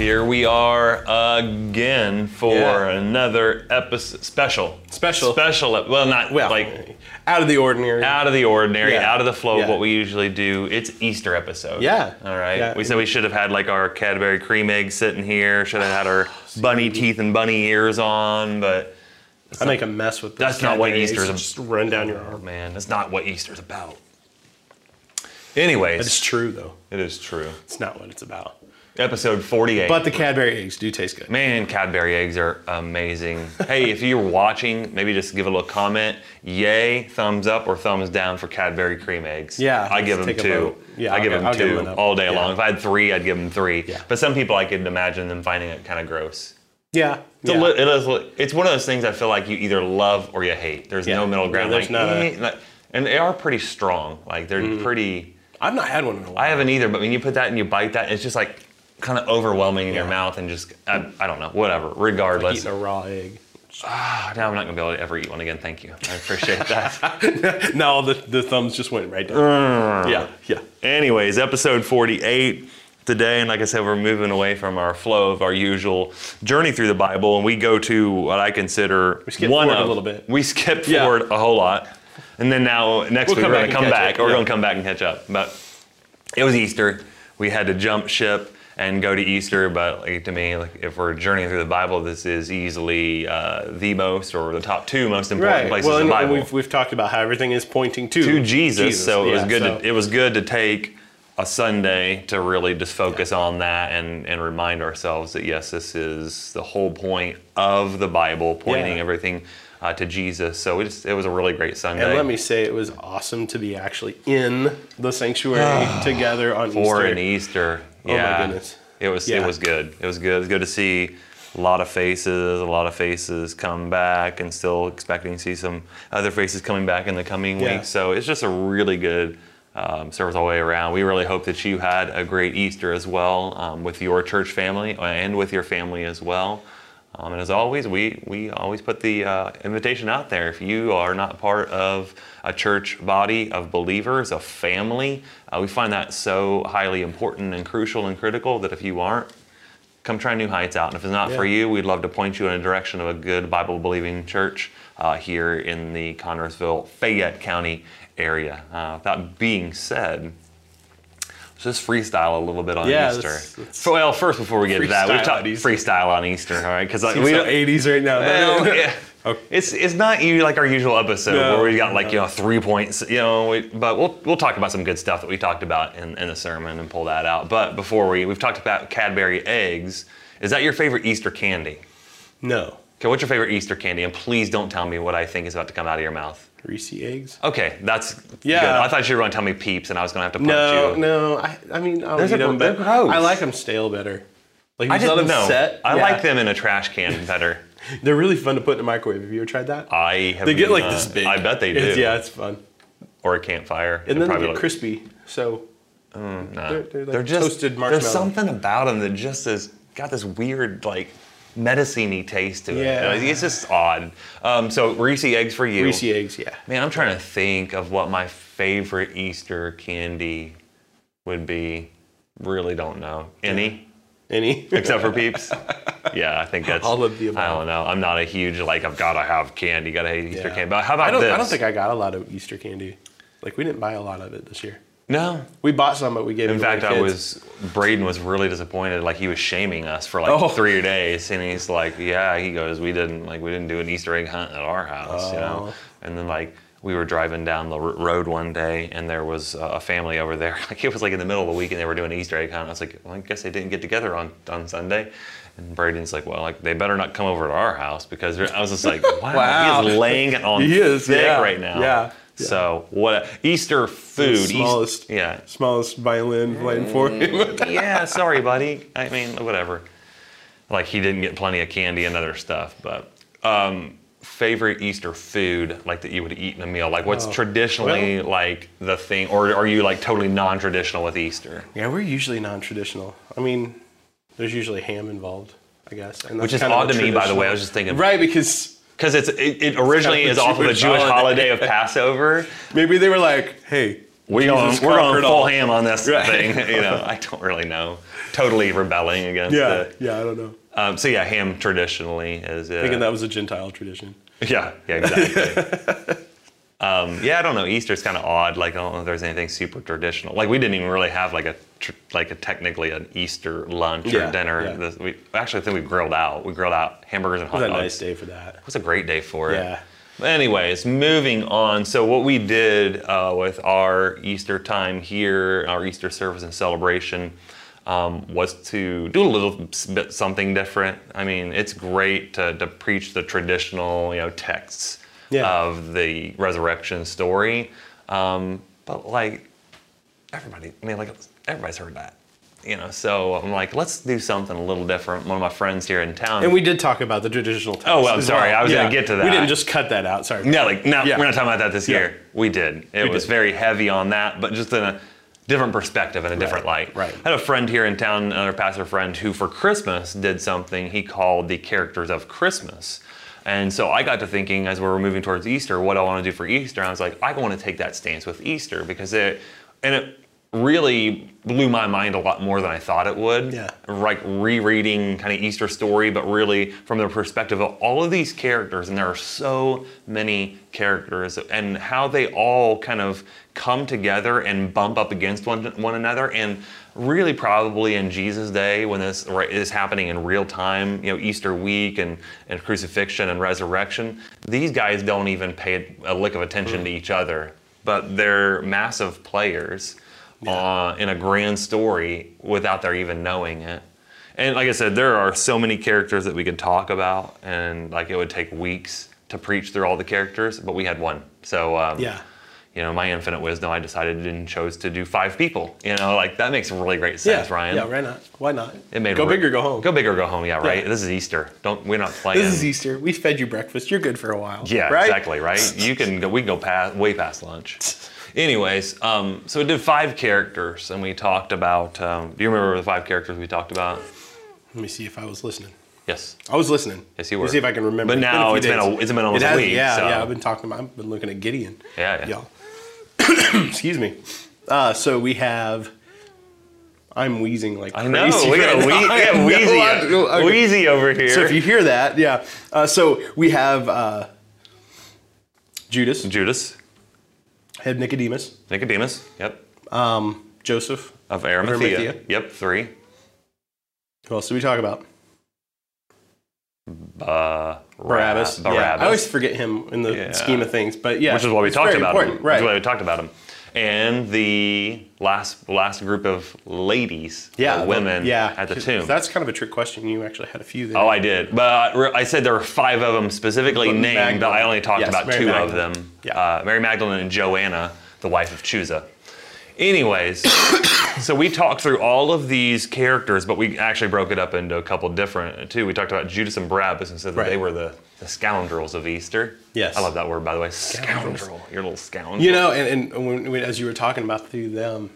Here we are again for another episode, special. Well, not like out of the ordinary, out of the flow of what we usually do. It's Easter episode. Yeah. All right. Yeah. We said we should have had like our Cadbury cream eggs sitting here. Should have had our bunny teeth and bunny ears on, but I make a mess with this. That's not what Easter's about. Just run down your arm. Man, that's not what Easter's about. Anyways. It's true though. It is true. It's not what it's about. Episode 48. But the Cadbury eggs do taste good. Man, Cadbury eggs are amazing. Hey, if you're watching, maybe just give a little comment. Yay, thumbs up or thumbs down for Cadbury cream eggs. Yeah. I give them 2. Yeah, I give them 2 all day long. If I had 3, I'd give them 3. Yeah. But some people, I could imagine them finding it kind of gross. Yeah. It's one of those things I feel like you either love or you hate. There's no middle ground. Yeah, there's and they are pretty strong. Like, they're pretty... I've not had one in a while. I haven't either, but when you put that and you bite that, it's just like kind of overwhelming in your mouth and just, I don't know, whatever, regardless. Like eating a raw egg. Now I'm not going to be able to ever eat one again. Thank you. I appreciate that. No, the thumbs just went right down. Yeah. Anyways, episode 48 today. And like I said, we're moving away from our flow of our usual journey through the Bible. And we go to what I consider we skip forward a little bit. We skipped forward a whole lot. And then now next week we're going to come back. We're going to come back and catch up. But it was Easter. We had to jump ship and go to Easter, but like, to me, like, if we're journeying through the Bible, this is easily the most or the top 2 most important places in the Bible. We've talked about how everything is pointing to Jesus. So it was good. It was good to take a Sunday to really just focus on that and remind ourselves that yes, this is the whole point of the Bible, pointing everything to Jesus. So it was a really great Sunday. And let me say, it was awesome to be actually in the sanctuary together on Easter. For an Easter. Oh my goodness. It was good. It was good. It was good to see a lot of faces come back, and still expecting to see some other faces coming back in the coming weeks. So it's just a really good service all the way around. We really hope that you had a great Easter as well with your church family and with your family as well. And as always, we always put the invitation out there. If you are not part of a church body of believers, a family, we find that so highly important and crucial and critical that if you aren't, come try New Heights out. And if it's not for you, we'd love to point you in a direction of a good Bible-believing church here in the Connersville, Fayette County area. That being said, let's just freestyle a little bit on Easter. Well, first, before we get to that, we've talked freestyle on Easter, all right? Because we so 80s right now. Well, okay. It's not like our usual episode where we got 3 points, but we'll talk about some good stuff that we talked about in the sermon and pull that out. But before we've talked about Cadbury eggs. Is that your favorite Easter candy? No. Okay, what's your favorite Easter candy? And please don't tell me what I think is about to come out of your mouth. Reese eggs. Okay, that's good. I thought you were going to tell me Peeps, and I was going to have to punch you. No. I mean, I'll eat them, but I like them stale better. Like, I didn't know. Set. I like them in a trash can better. They're really fun to put in the microwave. Have you ever tried that? I have. They get like this big. I bet they do. It's fun. Or a campfire. And then they get crispy. So they're like just toasted marshmallow. There's something about them that just got this weird like medicine-y taste to it. Yeah. It's just odd. So Reese eggs for you. Reese eggs, yeah. Man, I'm trying to think of what my favorite Easter candy would be. Really don't know. Any? Except for Peeps? Yeah, I think that's... All of the above. I don't know. I'm not a huge, I've got to have candy, got to have Easter candy. But how about this? I don't think I got a lot of Easter candy. Like, we didn't buy a lot of it this year. No. We bought some, but we gave it to my kids. Braden was really disappointed. Like, he was shaming us for 3 days. And he's like, he goes, we didn't do an Easter egg hunt at our house, And then, we were driving down the road one day, and there was a family over there. It was in the middle of the week, and they were doing an Easter egg hunt. I was like, well, I guess they didn't get together on Sunday. And Braden's like, well, they better not come over to our house, because I was just like, wow. He is laying it on thick right now. Yeah. So what Easter food? Smallest violin playing for him. Yeah, sorry, buddy. I mean, whatever. He didn't get plenty of candy and other stuff, but favorite Easter food that you would eat in a meal? What's traditionally the thing, or are you totally non-traditional with Easter? Yeah, we're usually non-traditional. I mean, there's usually ham involved, I guess. And which is odd to me, by the way. I was just thinking. Right, because it originally is off of a Jewish holiday of Passover. Maybe they were like, hey, we're going conquered full all. ham on this Right. thing. I don't really know. Totally rebelling against it. Yeah, I don't know. So yeah, ham traditionally is Thinking that was a Gentile tradition. yeah, exactly. I don't know. Easter's kind of odd. Like, I don't know if there's anything super traditional. Like, we didn't even really have like a technically an Easter lunch or dinner. Yeah. We actually, I think we grilled out. We grilled out hamburgers and hot It was dogs. a nice day for that. It was a great day for it. Yeah. But anyways, moving on. So what we did with our Easter time here, our Easter service and celebration, was to do a little bit something different. I mean, it's great to preach the traditional, texts of the resurrection story, but like everybody's heard that. So I'm like, let's do something a little different. One of my friends here in town. And we did talk about the traditional text. Oh, well, I'm sorry. I was going to get to that. We didn't just cut that out. Sorry. No, we're not talking about that this year. We did. It was very heavy on that, but just in a different perspective and a different light. Right. I had a friend here in town, another pastor friend, who for Christmas did something he called the characters of Christmas. And so I got to thinking as we were moving towards Easter, what I want to do for Easter. I was like, I want to take that stance with Easter because it really blew my mind a lot more than I thought it would. Yeah. Like rereading kind of Easter story, but really from the perspective of all of these characters, and there are so many characters, and how they all kind of come together and bump up against one another. And really probably in Jesus' day, when this is happening in real time, Easter week and crucifixion and resurrection, these guys don't even pay a lick of attention to each other, but they're massive players in a grand story without their even knowing it. And like I said, there are so many characters that we could talk about, and like it would take weeks to preach through all the characters, but we had one. So my infinite wisdom, I decided and chose to do 5 people. Like that makes really great sense, Ryan. Yeah, why not? Why not? It made go big or go home. Go big or go home. Yeah, right. Yeah. This is Easter. We're not playing. This is Easter. We fed you breakfast. You're good for a while. Yeah, right? exactly. Right. We can go way past lunch. Anyways, so we did 5 characters, and we talked about. Do you remember the 5 characters we talked about? Let me see if I was listening. Yes. I was listening. Yes, you were. Let me see if I can remember. But now it's been almost a week. Yeah, so. yeah. I've been looking at Gideon. Yeah. Y'all. Excuse me. So we have. I'm wheezing like crazy. I know. We got wheezy over here. So if you hear that, yeah. So we have Judas. Had Nicodemus. Yep. Joseph. Of Arimathea. Yep. 3. Who else did we talk about? Barabbas. Yeah, I always forget him in the scheme of things, but yeah. Which is why we talked about him. Right. Which is why we talked about him. And the last group of ladies, women at the tomb. That's kind of a trick question. You actually had a few there. Oh, I did. But I said there were 5 of them specifically named, but I only talked about Mary 2 Magdalene. of them. Yeah. Mary Magdalene and Joanna, the wife of Chuza. Anyways, so we talked through all of these characters, but we actually broke it up into a couple different, too. We talked about Judas and Barabbas and said that they were the scoundrels of Easter. Yes. I love that word, by the way. Scoundrel. You're a little scoundrel. And when, as you were talking about through them,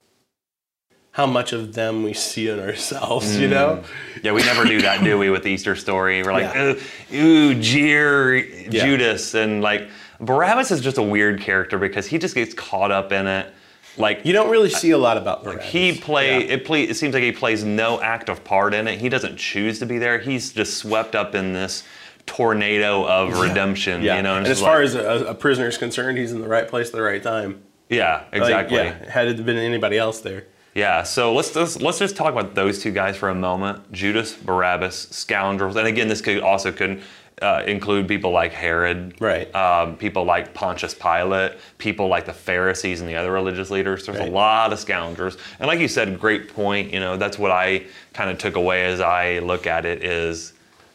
how much of them we see in ourselves, Yeah, we never do that, do we, with the Easter story? We're like, ooh, jeer, Judas. And like, Barabbas is just a weird character because he just gets caught up in it. Like, you don't really see a lot about Barabbas. It seems like he plays no active part in it. He doesn't choose to be there. He's just swept up in this tornado of redemption. And as far as a prisoner is concerned, he's in the right place at the right time. Yeah, exactly. Had it been anybody else there. Yeah, so let's just talk about those 2 guys for a moment. Judas, Barabbas, scoundrels. And again, this could include people like Herod, right? People like Pontius Pilate, people like the Pharisees and the other religious leaders. There's a lot of scoundrels. And like you said, great point. That's what I kind of took away as I look at it is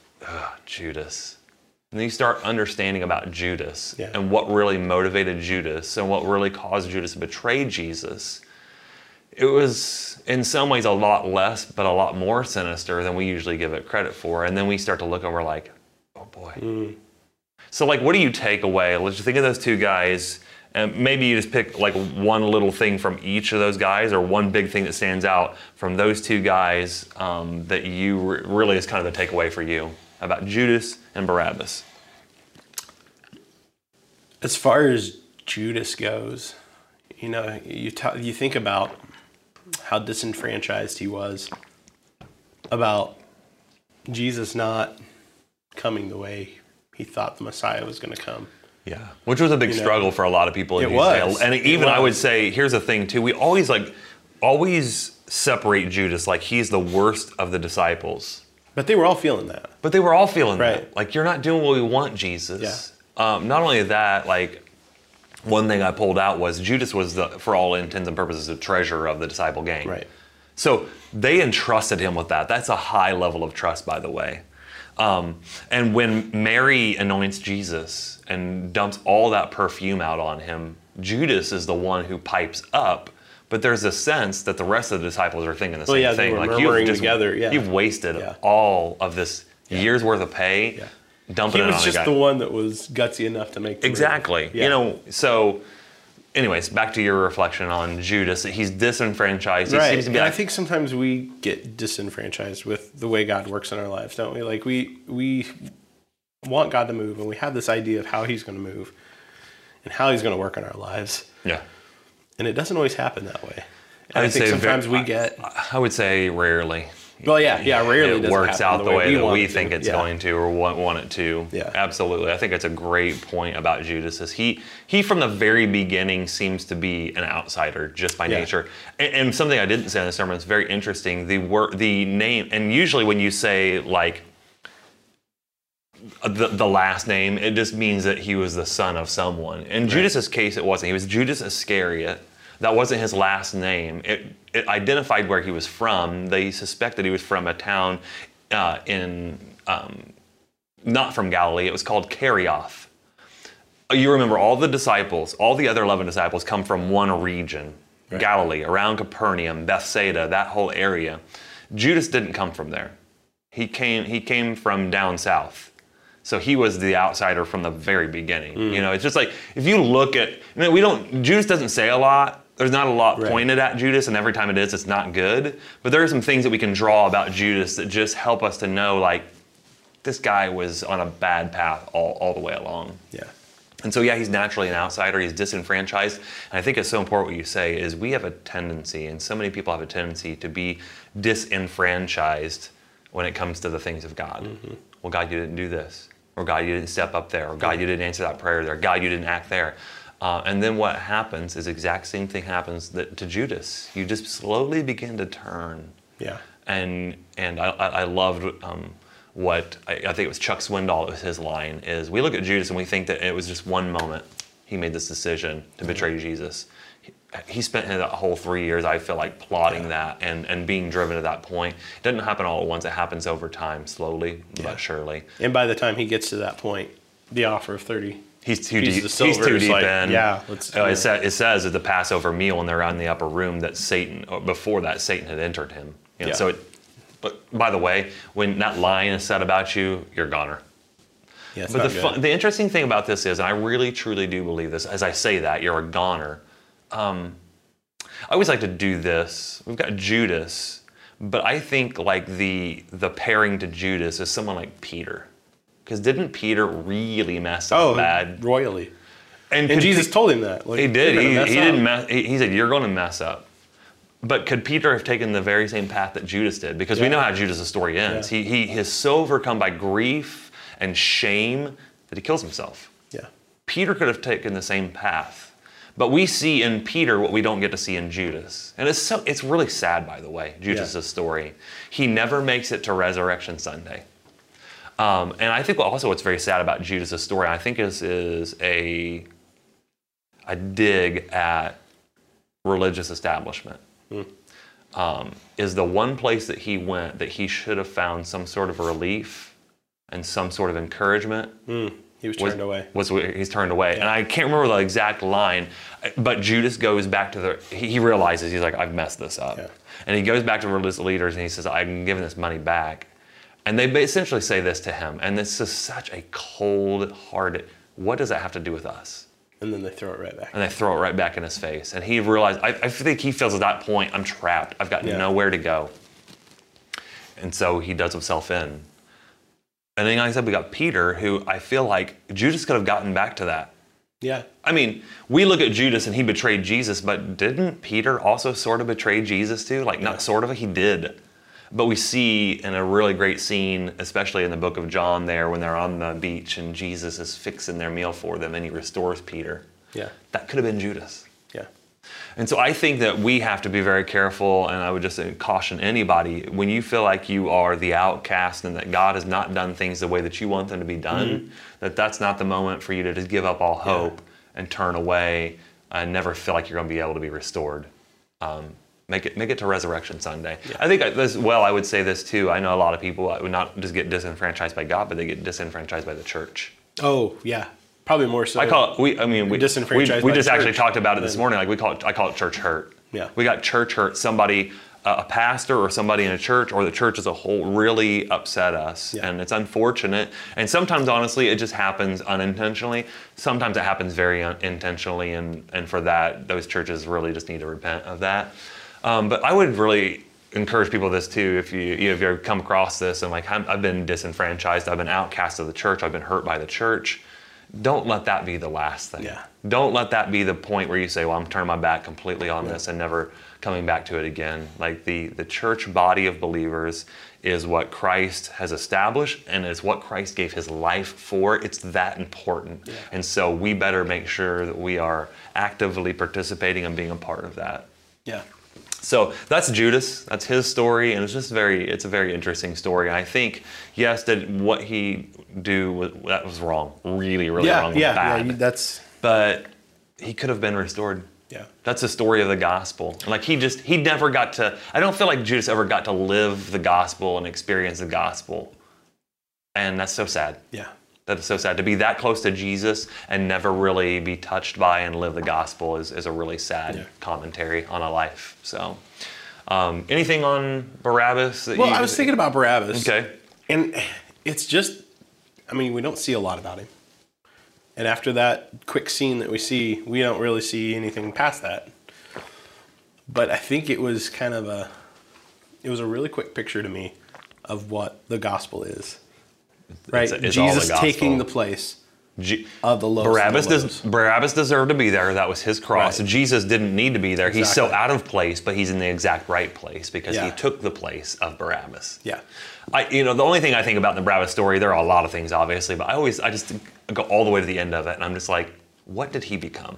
Judas. And then you start understanding about Judas and what really motivated Judas and what really caused Judas to betray Jesus. It was, in some ways, a lot less, but a lot more sinister than we usually give it credit for. And then we start to look and we're like, oh boy. So like, what do you take away? Let's just think of those 2 guys, and maybe you just pick like one little thing from each of those guys, or one big thing that stands out from those 2 guys that you really is kind of the takeaway for you about Judas and Barabbas. As far as Judas goes, You know, you think about how disenfranchised he was, about Jesus not coming the way he thought the Messiah was going to come. Yeah, which was a big struggle for a lot of people in Israel. And even I would say, here's the thing too: we always separate Judas like he's the worst of the disciples. But they were all feeling that. That. Like, you're not doing what we want, Jesus. Yeah. Not only that, like, one thing I pulled out was Judas was, for all intents and purposes, the treasurer of the disciple gang. Right. So they entrusted him with that. That's a high level of trust, by the way. And when Mary anoints Jesus and dumps all that perfume out on him, Judas is the one who pipes up. But there's a sense that the rest of the disciples are thinking the same thing. Like, you've wasted all of this year's worth of pay, dumping it on a guy. He was just the one that was gutsy enough to make the move. You know, so anyways, back to your reflection on Judas. He's disenfranchised. He seems to be I think sometimes we get disenfranchised with the way God works in our lives, don't we? Like, we want God to move, and we have this idea of how he's going to move and how he's going to work in our lives. Yeah. And it doesn't always happen that way. And I think sometimes I would say rarely. Well, rarely it works out the way that we think it's going to or want it to. Yeah, absolutely. I think it's a great point about Judas. Is he from the very beginning seems to be an outsider just by nature. And something I didn't say in the sermon is very interesting. The name, and usually when you say like the last name, it just means that he was the son of someone. In Judas's case, it wasn't. He was Judas Iscariot. That wasn't his last name. It identified where he was from. They suspected he was from a town not from Galilee. It was called Kerioth. You remember all the disciples, all the other 11 disciples come from one region, Galilee, around Capernaum, Bethsaida, that whole area. Judas didn't come from there. He came from down south. So he was the outsider from the very beginning. You know, it's just like, if you look at, Judas doesn't say a lot. There's not a lot pointed at Judas, and every time it is, it's not good. But there are some things that we can draw about Judas that just help us to know, like, this guy was on a bad path all the way along. Yeah. And so, he's naturally an outsider. He's disenfranchised. And I think it's so important what you say is we have a tendency, and so many people have a tendency to be disenfranchised when it comes to the things of God. Mm-hmm. Well, God, you didn't do this. Or God, you didn't step up there. Or God, you didn't answer that prayer there. God, you didn't act there. And then what happens is exact same thing happens to Judas. You just slowly begin to turn. Yeah. And I loved what I think it was Chuck Swindoll. It was his line is we look at Judas and we think that it was just one moment he made this decision to betray Jesus. He spent that whole 3 years, I feel like, plotting that and being driven to that point. It doesn't happen all at once. It happens over time, slowly but surely. And by the time he gets to that point, the offer of 30. He's too deep. He's too deep in. Yeah. It says at the Passover meal when they're in the upper room that Satan had entered him. So, but by the way, when that line is said about you, you're a goner. Yeah, but the interesting thing about this is, and I really truly do believe this, as I say that, you're a goner. I always like to do this. We've got Judas, but I think like the pairing to Judas is someone like Peter. Because didn't Peter really mess up bad? Royally. And Jesus told him that. Like, he did. He didn't he said, you're going to mess up. But could Peter have taken the very same path that Judas did? Because we know how Judas' story ends. Yeah. He is so overcome by grief and shame that he kills himself. Yeah. Peter could have taken the same path. But we see in Peter what we don't get to see in Judas. And it's really sad, by the way, Judas' story. He never makes it to Resurrection Sunday. And I think also what's very sad about Judas' story, I think is a dig at religious establishment. Is the one place that he went that he should have found some sort of relief and some sort of encouragement. He was turned away. He's turned away. Yeah. And I can't remember the exact line, but Judas goes back to he realizes, he's like, I've messed this up. Yeah. And he goes back to religious leaders and he says, I'm giving this money back. And they essentially say this to him. And this is such a cold-hearted, what does that have to do with us? And then they throw it right back. And they throw it right back in his face. And he realized, I think he feels at that point, I'm trapped. I've got nowhere to go. And so he does himself in. And then, like I said, we got Peter, who I feel like Judas could have gotten back to that. Yeah. I mean, we look at Judas and he betrayed Jesus, but didn't Peter also sort of betray Jesus too? Like, not sort of, he did. But we see in a really great scene, especially in the book of John there, when they're on the beach and Jesus is fixing their meal for them and he restores Peter. Yeah. That could have been Judas. Yeah. And so I think that we have to be very careful, and I would just caution anybody, when you feel like you are the outcast and that God has not done things the way that you want them to be done, that's not the moment for you to just give up all hope and turn away and never feel like you're going to be able to be restored. Make it to Resurrection Sunday. Yeah. I think as well, I would say this too. I know a lot of people would not just get disenfranchised by God, but they get disenfranchised by the church. Oh, yeah. Probably more so. We just actually talked about it this morning. Like I call it church hurt. Yeah. We got church hurt. Somebody, a pastor or somebody in a church or the church as a whole really upset us. Yeah. And it's unfortunate. And sometimes, honestly, it just happens unintentionally. Sometimes it happens very intentionally. And for that, those churches really just need to repent of that. But I would really encourage people this too. If you come across this and like, I've been disenfranchised, I've been outcast of the church, I've been hurt by the church. Don't let that be the last thing. Yeah. Don't let that be the point where you say, well, I'm turning my back completely on this and never coming back to it again. Like the church body of believers is what Christ has established and is what Christ gave his life for. It's that important. Yeah. And so we better make sure that we are actively participating and being a part of that. Yeah. So that's Judas. That's his story, and it's a very interesting story. And I think, yes, that what he that was wrong, really wrong, bad. But he could have been restored. Yeah, that's the story of the gospel. Like he never got to. I don't feel like Judas ever got to live the gospel and experience the gospel, and that's so sad. Yeah. That is so sad. To be that close to Jesus and never really be touched by and live the gospel is a really sad commentary on a life. So, anything on Barabbas? I was thinking about Barabbas. Okay. And it's just, we don't see a lot about him. And after that quick scene that we see, we don't really see anything past that. But I think it was a really quick picture to me of what the gospel is. Right, it's Jesus taking the place of the lowest. Barabbas deserved to be there. That was his cross. Right. Jesus didn't need to be there. Exactly. He's so out of place, but he's in the exact right place because he took the place of Barabbas. Yeah. The only thing I think about the Barabbas story, there are a lot of things, obviously, but I just go all the way to the end of it, and I'm just like, what did he become?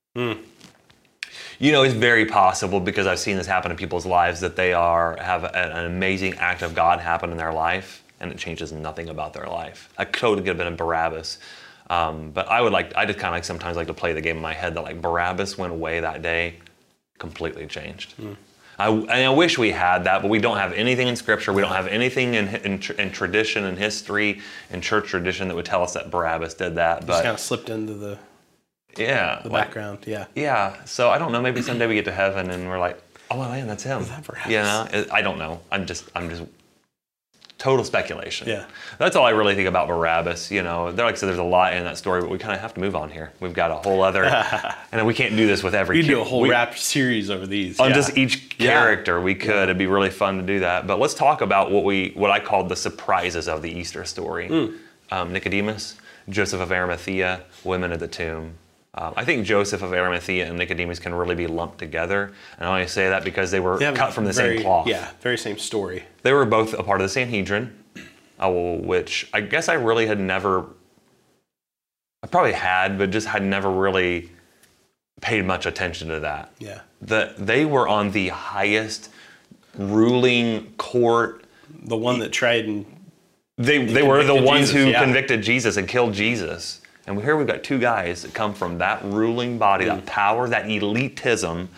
It's very possible, because I've seen this happen in people's lives, that they have an amazing act of God happen in their life, and it changes nothing about their life. I totally could have been a Barabbas. But I just kind of sometimes like to play the game in my head that like Barabbas went away that day, completely changed. I wish we had that, but we don't have anything in Scripture. We don't have anything in tradition and history and church tradition that would tell us that Barabbas did that. But just kind of slipped into the background. Yeah. So I don't know. Maybe someday we get to heaven and we're like, oh man, that's him. Is that Barabbas? I don't know. I'm just total speculation. Yeah. That's all I really think about Barabbas. Like I said, there's a lot in that story, but we kind of have to move on here. We've got a whole other, and we can't do this with every. We do a whole rap series over these. On just each character, we could. It'd be really fun to do that. But let's talk about what I called the surprises of the Easter story. Nicodemus, Joseph of Arimathea, women at the tomb. I think Joseph of Arimathea and Nicodemus can really be lumped together. And I only say that because they were cut from the same cloth. Yeah, very same story. They were both a part of the Sanhedrin, which I guess I really had never, I probably had, but just had never really paid much attention to that. Yeah. They were on the highest ruling court. The one that tried and... They were the ones who convicted Jesus and killed Jesus. And here we've got two guys that come from that ruling body, that power, that elitism,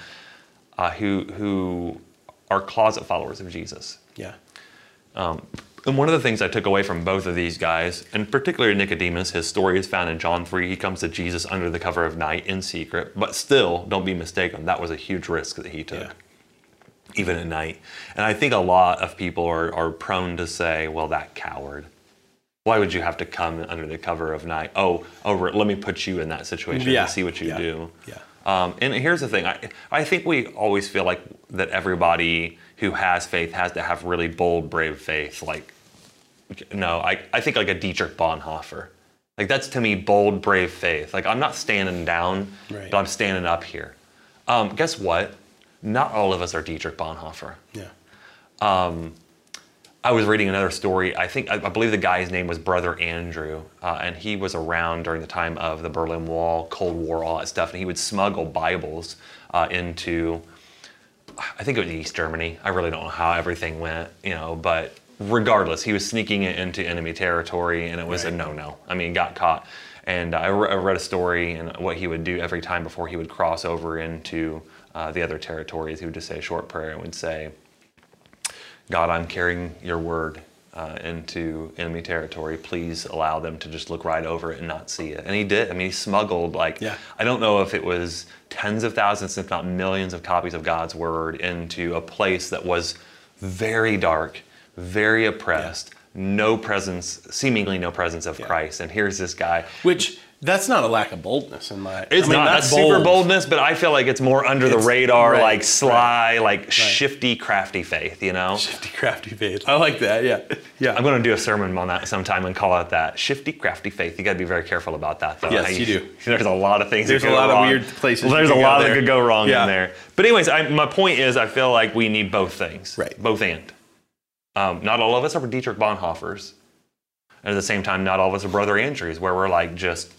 who are closet followers of Jesus. Yeah. And one of the things I took away from both of these guys, and particularly Nicodemus, his story is found in John 3. He comes to Jesus under the cover of night in secret. But still, don't be mistaken, that was a huge risk that he took, even at night. And I think a lot of people are prone to say, well, that coward. Why would you have to come under the cover of night? Let me put you in that situation and see what you do. Yeah. And here's the thing. I think we always feel like that everybody who has faith has to have really bold, brave faith. I think like a Dietrich Bonhoeffer. Like that's to me bold, brave faith. Like I'm not standing down, Right. but I'm standing up here. Guess what? Not all of us are Dietrich Bonhoeffer. Yeah. I was reading another story. I believe the guy's name was Brother Andrew, and he was around during the time of the Berlin Wall, Cold War, all that stuff, and he would smuggle Bibles into, I think it was East Germany. I really don't know how everything went, but regardless, he was sneaking it into enemy territory, and it was a no-no. I mean, got caught. And I read a story and what he would do every time before he would cross over into the other territories. He would just say a short prayer and would say, God, I'm carrying your word into enemy territory. Please allow them to just look right over it and not see it. And he did. I mean, he smuggled I don't know if it was tens of thousands, if not millions of copies of God's word into a place that was very dark, very oppressed, seemingly no presence of Christ. And here's this guy. Which, that's not a lack of boldness in my... It's not. That's super boldness, but I feel like it's more under the radar, like sly, shifty, crafty faith, Shifty, crafty faith. I like that, yeah. I'm going to do a sermon on that sometime and call it that. Shifty, crafty faith. You got to be very careful about that, though. Yes, you do. There's a lot of things There's that could a lot go wrong. of weird places. Well, there's a lot that could go wrong in there. But anyways, my point is I feel like we need both things. Right. Both and. Not all of us are Dietrich Bonhoeffers. And at the same time, not all of us are Brother Andrews, where we're like just...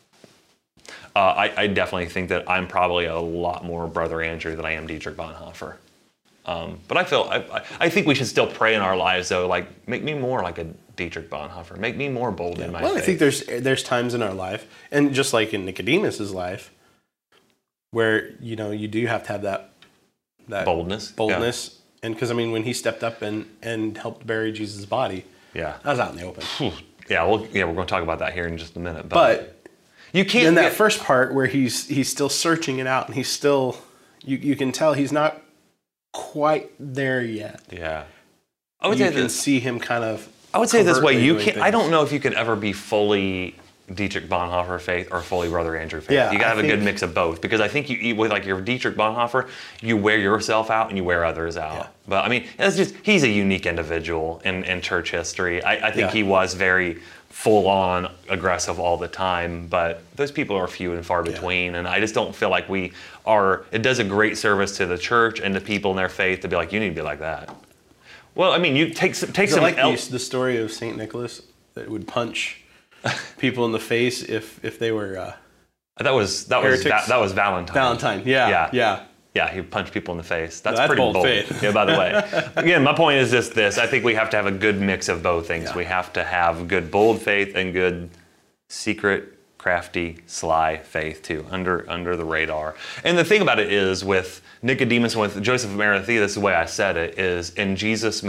I definitely think that I'm probably a lot more Brother Andrew than I am Dietrich Bonhoeffer. But I think we should still pray in our lives, though, like, make me more like a Dietrich Bonhoeffer. Make me more bold in my faith. I think there's times in our life, and just like in Nicodemus's life, where, you do have to have that boldness. And because, when he stepped up and helped bury Jesus' body, that was out in the open. Yeah, we're going to talk about that here in just a minute. But you can't. In that first part where he's still searching it out, and he's still, you can tell he's not quite there yet. Yeah, I would say you can see him kind of. I would say this way: you can. I don't know if you can ever be fully Dietrich Bonhoeffer faith or fully Brother Andrew faith. Yeah, you gotta have a good mix of both, because I think you eat with like your Dietrich Bonhoeffer, you wear yourself out and you wear others out. Yeah. But he's a unique individual in church history. I think he was very full-on aggressive all the time, but those people are few and far between, and I just don't feel like we are. It does a great service to the church and to people in their faith to be like, you need to be like that. Well, you take some. The story of Saint Nicholas that would punch people in the face if they were. That was Valentine. Valentine, yeah. He punched people in the face. That's pretty bold. Faith. Yeah, by the way. Again, my point is just this. I think we have to have a good mix of both things. Yeah. We have to have good bold faith and good secret, crafty, sly faith too, under the radar. And the thing about it is with Nicodemus and with Joseph of Arimathea, this is the way I said it, is in Jesus'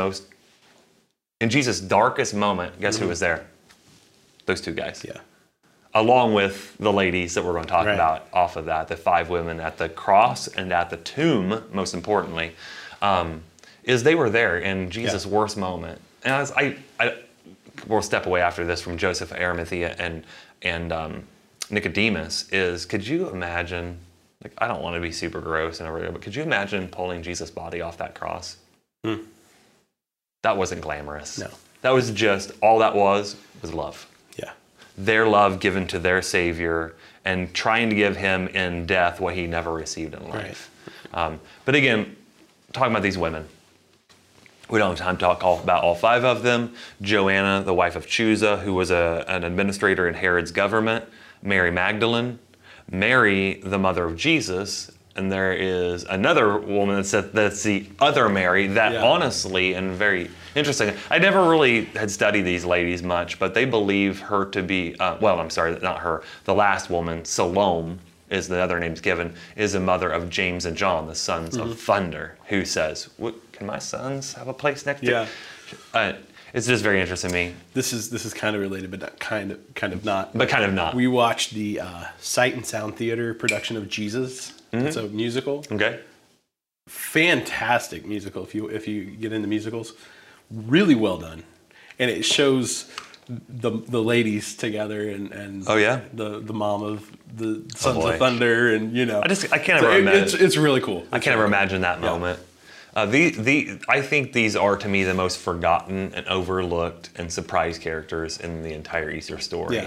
darkest moment, guess who was there? Those two guys. Yeah. Along with the ladies that we're going to talk about off of that, the 5 women at the cross and at the tomb, most importantly, is they were there in Jesus' worst moment. And we'll step away after this from Joseph of Arimathea and Nicodemus. Could you imagine? Like, I don't want to be super gross and everything, but could you imagine pulling Jesus' body off that cross? That wasn't glamorous. No, that was just all that was love. Their love given to their Savior and trying to give him in death what he never received in life. Right. But again, talking about these women, we don't have time to talk about all 5 of them. Joanna, the wife of Chuza, who was an administrator in Herod's government. Mary Magdalene. Mary, the mother of Jesus. And there is another woman that's the other Mary that honestly and very interesting. I never really had studied these ladies much, but they believe her to be, not her, the last woman, Salome, is the other name's given, is the mother of James and John, the sons of thunder, who says, can my sons have a place next to it's just very interesting to me. This is kind of related, but not kind of not. But kind of not. We watched the Sight and Sound Theater production of Jesus. It's a musical. Okay. Fantastic musical if you get into musicals. Really well done. And it shows the ladies together and the mom of the Sons of Thunder and I can't ever imagine. It's really cool. I can't ever imagine that moment. I think these are to me the most forgotten and overlooked and surprised characters in the entire Easter story. Yeah.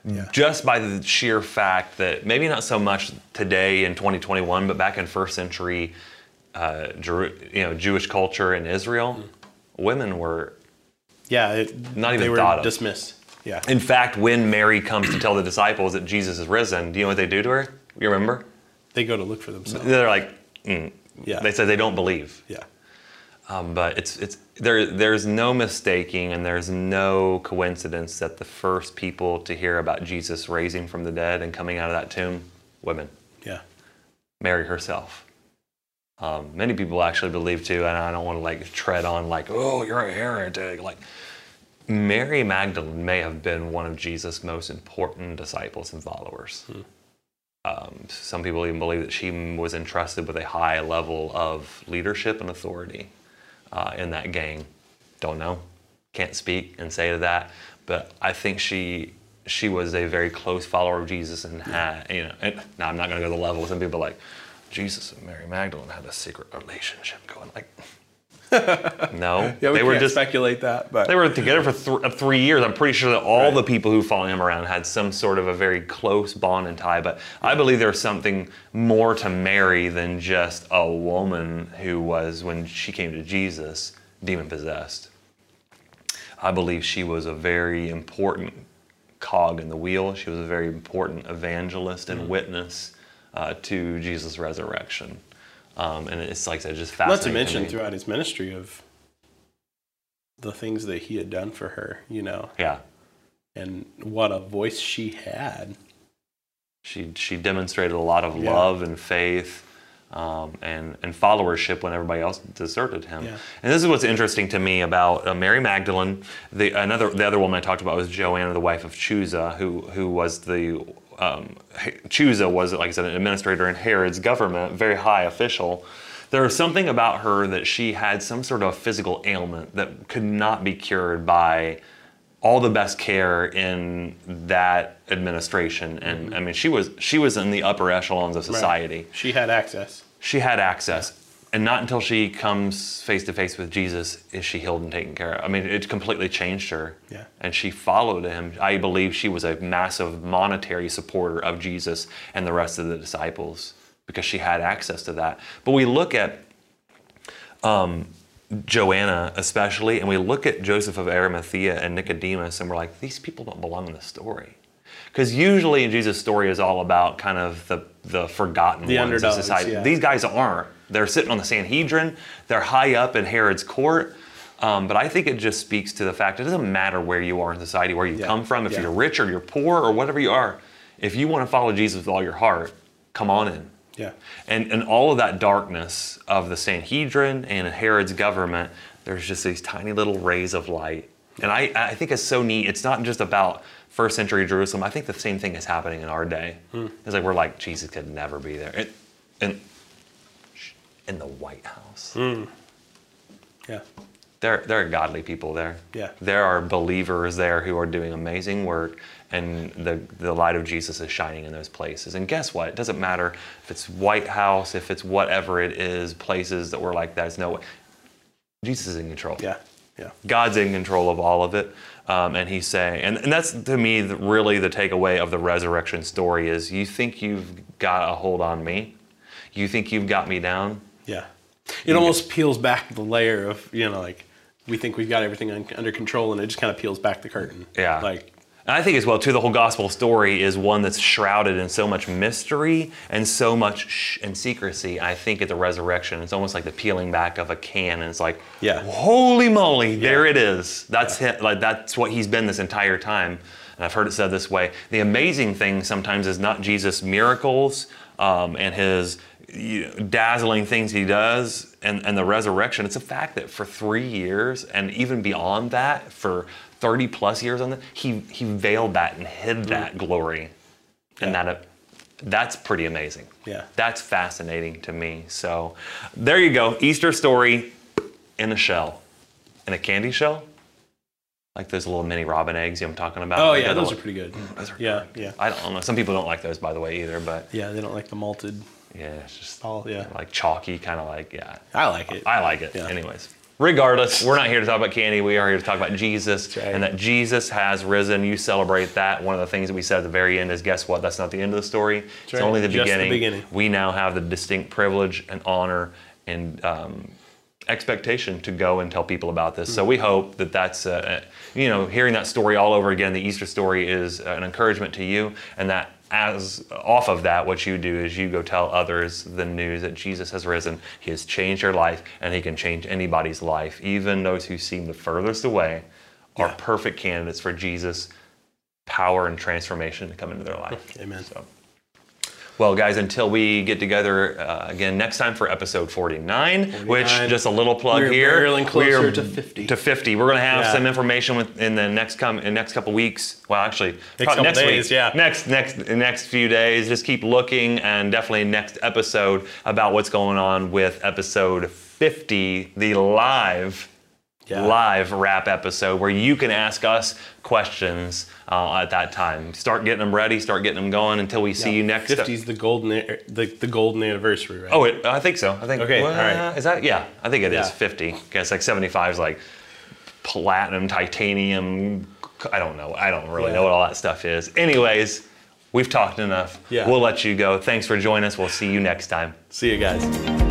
just by the sheer fact that maybe not so much today in 2021, but back in first century Jewish culture in Israel, women were not even thought of. Dismissed. Yeah. In fact, when Mary comes to tell the disciples that Jesus is risen, do you know what they do to her? You remember? They go to look for themselves. They're like, They say they don't believe. Yeah. But there's no mistaking, and there's no coincidence that the first people to hear about Jesus raising from the dead and coming out of that tomb, women. Yeah. Mary herself. Many people actually believe too, and I don't want to tread on oh, you're a heretic. Mary Magdalene may have been one of Jesus' most important disciples and followers. Some people even believe that she was entrusted with a high level of leadership and authority in that gang. Don't know, can't speak and say to that, but I think she was a very close follower of Jesus and had, and now I'm not going to go to the level. Some people are like, Jesus and Mary Magdalene had a secret relationship going. No, yeah, we can't speculate that, but they were together for 3 years. I'm pretty sure that all the people who followed him around had some sort of a very close bond and tie. But I believe there's something more to Mary than just a woman who was, when she came to Jesus, demon possessed. I believe she was a very important cog in the wheel. She was a very important evangelist and witness to Jesus' resurrection. And it's like I said, just fascinating. Not to mention throughout his ministry of the things that he had done for her, Yeah. And what a voice she had. She demonstrated a lot of love and faith and followership when everybody else deserted him. Yeah. And this is what's interesting to me about Mary Magdalene. The other woman I talked about was Joanna, the wife of Chuza, who was the Chuza was, like I said, an administrator in Herod's government, very high official. There was something about her that she had some sort of physical ailment that could not be cured by all the best care in that administration. And I mean, she was in the upper echelons of society. Right. She had access. She had access. And not until she comes face to face with Jesus is she healed and taken care of. I mean, it completely changed her. Yeah. And she followed him. I believe she was a massive monetary supporter of Jesus and the rest of the disciples because she had access to that. But we look at Joanna especially, and we look at Joseph of Arimathea and Nicodemus, and we're like, these people don't belong in the story. Because usually in Jesus' story is all about kind of the forgotten ones of society. Yeah. These guys aren't. They're sitting on the Sanhedrin. They're high up in Herod's court. But I think it just speaks to the fact it doesn't matter where you are in society, where you come from, if you're rich or you're poor or whatever you are. If you want to follow Jesus with all your heart, come on in. Yeah. And all of that darkness of the Sanhedrin and Herod's government, there's just these tiny little rays of light. And I think it's so neat. It's not just about first century Jerusalem. I think the same thing is happening in our day. It's like we're like, Jesus could never be there. And in the White House. Yeah. There are godly people there. Yeah. There are believers there who are doing amazing work, and the light of Jesus is shining in those places. And guess what? It doesn't matter if it's White House, if it's whatever it is, places that were like that. It's no way. Jesus is in control. Yeah. Yeah. God's in control of all of it. And he's saying, and that's to me really the takeaway of the resurrection story is, you think you've got a hold on me? You think you've got me down? Yeah. It almost peels back the layer of, we think we've got everything under control, and it just kind of peels back the curtain. Yeah. And I think as well, too, the whole gospel story is one that's shrouded in so much mystery and so much in secrecy. I think at the resurrection, it's almost like the peeling back of a can, and it's like, holy moly, there it is. That's it. That's what he's been this entire time. And I've heard it said this way: the amazing thing sometimes is not Jesus' miracles and his dazzling things he does and the resurrection. It's a fact that for 3 years and even beyond that, for 30 plus years on that, he veiled that and hid that glory. And that's pretty amazing. Yeah. That's fascinating to me. So there you go. Easter story in a shell. In a candy shell? Like those little mini robin eggs I'm talking about. Oh, yeah, those are pretty good. Those are good. Yeah. I don't know. Some people don't like those, by the way, either. But yeah, they don't like the malted. Yeah, it's just like chalky, kind of like, I like it. I like it. Yeah. Anyways. regardless, we're not here to talk about candy. We are here to talk about Jesus, right. and that Jesus has risen. You celebrate that. One of the things that we said at the very end is, guess what? That's not the end of the story. It's only the beginning. We now have the distinct privilege and honor and expectation to go and tell people about this. So we hope that that's, hearing that story all over again, the Easter story is an encouragement to you, and that as off of that, what you do is you go tell others the news that Jesus has risen. He has changed your life, and he can change anybody's life. Even those who seem the furthest away are perfect candidates for Jesus' power and transformation to come into their life. Amen. So. Well, guys, until we get together again next time for episode 49, which, just a little plug here. We're closer to 50. To 50. We're going to have some information in the next couple weeks. Well, actually, next days, week. Next few days. Just keep looking, and definitely next episode about what's going on with episode 50, the live wrap episode, where you can ask us questions at that time. Start getting them ready, start getting them going until we see you next. 50 is the golden anniversary, right? Oh, I think so. I think. Okay, all right. Is that? Yeah, I think it is 50. Okay, it's like 75 is like platinum, titanium. I don't know. I don't really know what all that stuff is. Anyways, we've talked enough. Yeah. We'll let you go. Thanks for joining us. We'll see you next time. See you guys.